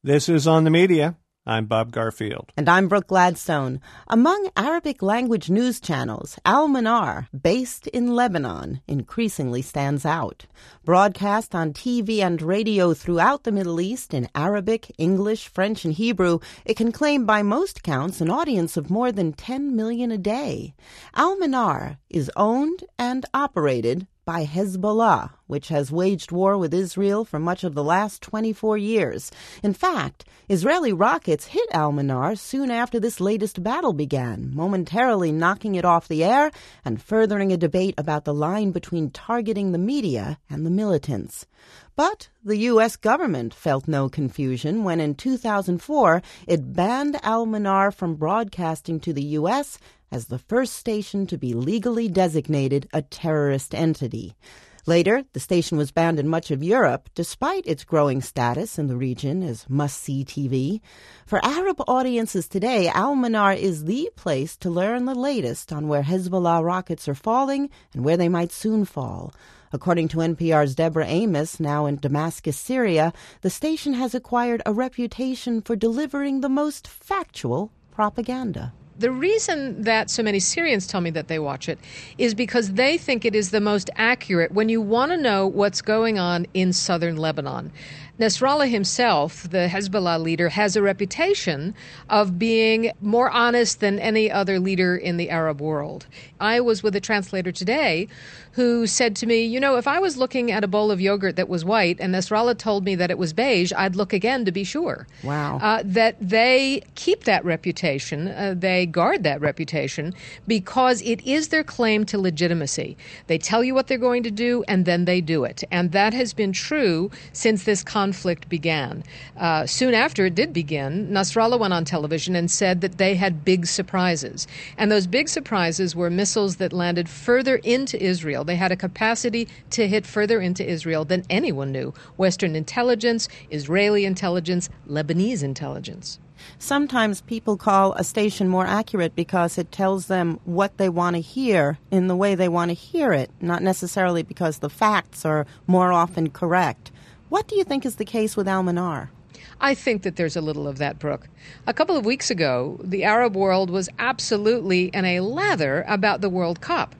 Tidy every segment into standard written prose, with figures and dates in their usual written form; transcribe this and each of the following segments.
This is On the Media. I'm Bob Garfield. And I'm Brooke Gladstone. Among Arabic language news channels, Al-Manar, based in Lebanon, increasingly stands out. Broadcast on TV and radio throughout the Middle East in Arabic, English, French, and Hebrew, it can claim by most counts an audience of more than 10 million a day. Al-Manar is owned and operated by Hezbollah, which has waged war with Israel for much of the last 24 years. In fact, Israeli rockets hit Al-Manar soon after this latest battle began, momentarily knocking it off the air and furthering a debate about the line between targeting the media and the militants. But the U.S. government felt no confusion when in 2004 it banned Al-Manar from broadcasting to the U.S. as the first station to be legally designated a terrorist entity. Later, the station was banned in much of Europe, despite its growing status in the region as must-see TV. For Arab audiences today, Al-Manar is the place to learn the latest on where Hezbollah rockets are falling and where they might soon fall. According to NPR's Deborah Amos, now in Damascus, Syria, the station has acquired a reputation for delivering the most factual propaganda. The reason that so many Syrians tell me that they watch it is because they think it is the most accurate when you want to know what's going on in southern Lebanon. Nasrallah himself, the Hezbollah leader, has a reputation of being more honest than any other leader in the Arab world. I was with a translator today who said to me, if I was looking at a bowl of yogurt that was white and Nasrallah told me that it was beige, I'd look again to be sure. Wow. That they keep that reputation, they guard that reputation because it is their claim to legitimacy. They tell you what they're going to do and then they do it. And that has been true since this conflict began. Soon after it did begin, Nasrallah went on television and said that they had big surprises. And those big surprises were missiles that landed further into Israel. They had a capacity to hit further into Israel than anyone knew. Western intelligence, Israeli intelligence, Lebanese intelligence. Sometimes people call a station more accurate because it tells them what they want to hear in the way they want to hear it, not necessarily because the facts are more often correct. What do you think is the case with Al-Manar? I think that there's a little of that, Brooke. A couple of weeks ago, the Arab world was absolutely in a lather about the World Cup.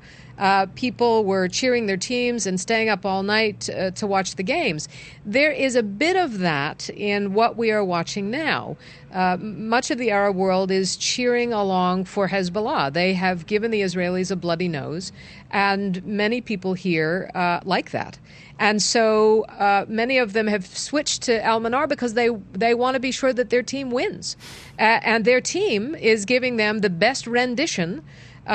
People were cheering their teams and staying up all night to watch the games. There is a bit of that in what we are watching now. Much of the Arab world is cheering along for Hezbollah. They have given the Israelis a bloody nose, and many people here like that. And so many of them have switched to Al-Manar because they want to be sure that their team wins. And their team is giving them the best rendition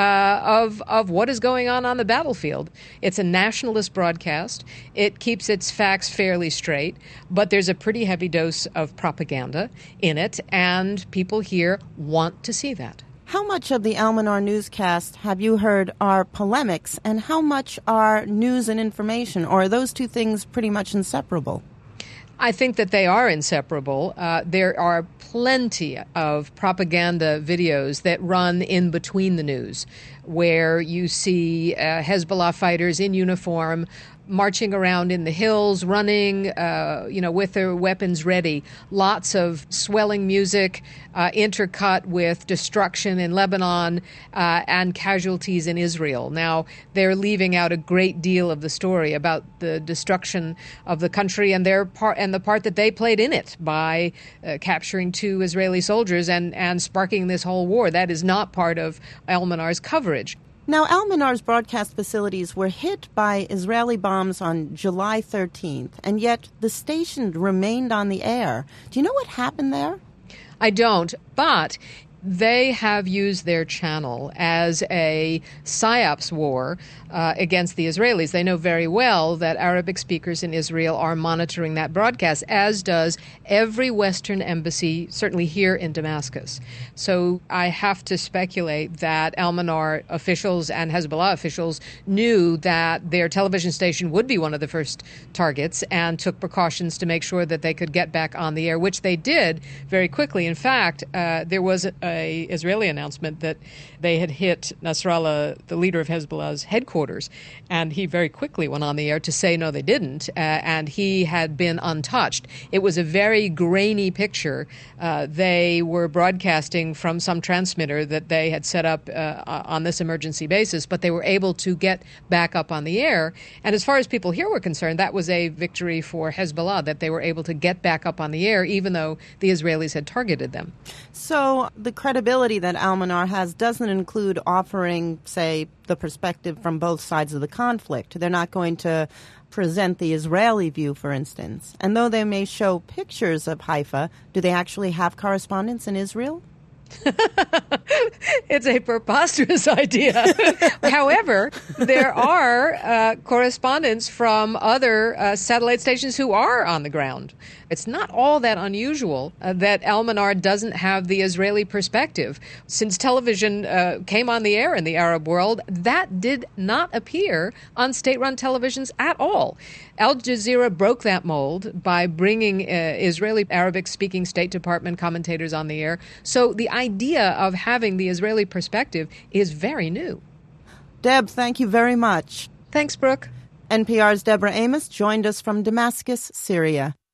of what is going on the battlefield. It's a nationalist broadcast. It keeps its facts fairly straight, but there's a pretty heavy dose of propaganda in it, and people here want to see that. How much of the Al-Manar newscast have you heard are polemics, and how much are news and information, or are those two things pretty much inseparable? I think that they are inseparable. There are plenty of propaganda videos that run in between the news, where you see Hezbollah fighters in uniform marching around in the hills, running, with their weapons ready. Lots of swelling music intercut with destruction in Lebanon and casualties in Israel. Now, they're leaving out a great deal of the story about the destruction of the country and the part that they played in it by capturing 2 Israeli soldiers and sparking this whole war. That is not part of Al-Manar's coverage. Now, Al-Manar's broadcast facilities were hit by Israeli bombs on July 13th, and yet the station remained on the air. Do you know what happened there? I don't, but they have used their channel as a psyops war against the Israelis. They know very well that Arabic speakers in Israel are monitoring that broadcast, as does every Western embassy, certainly here in Damascus. So I have to speculate that Al-Manar officials and Hezbollah officials knew that their television station would be one of the first targets and took precautions to make sure that they could get back on the air, which they did very quickly. In fact, there was an Israeli announcement that they had hit Nasrallah, the leader of Hezbollah's headquarters. And he very quickly went on the air to say, no, they didn't. And he had been untouched. It was a very grainy picture. They were broadcasting from some transmitter that they had set up on this emergency basis, but they were able to get back up on the air. And as far as people here were concerned, that was a victory for Hezbollah, that they were able to get back up on the air, even though the Israelis had targeted them. So the credibility that Al-Manar has doesn't include offering, say, the perspective from both sides of the conflict. They're not going to present the Israeli view, for instance. And though they may show pictures of Haifa, do they actually have correspondents in Israel? It's a preposterous idea. However, there are correspondents from other satellite stations who are on the ground. It's not all that unusual that Al-Manar doesn't have the Israeli perspective. Since television came on the air in the Arab world, that did not appear on state-run televisions at all. Al Jazeera broke that mold by bringing Israeli Arabic-speaking State Department commentators on the air. So the idea of having the Israeli perspective is very new. Deb, thank you very much. Thanks, Brooke. NPR's Deborah Amos joined us from Damascus, Syria.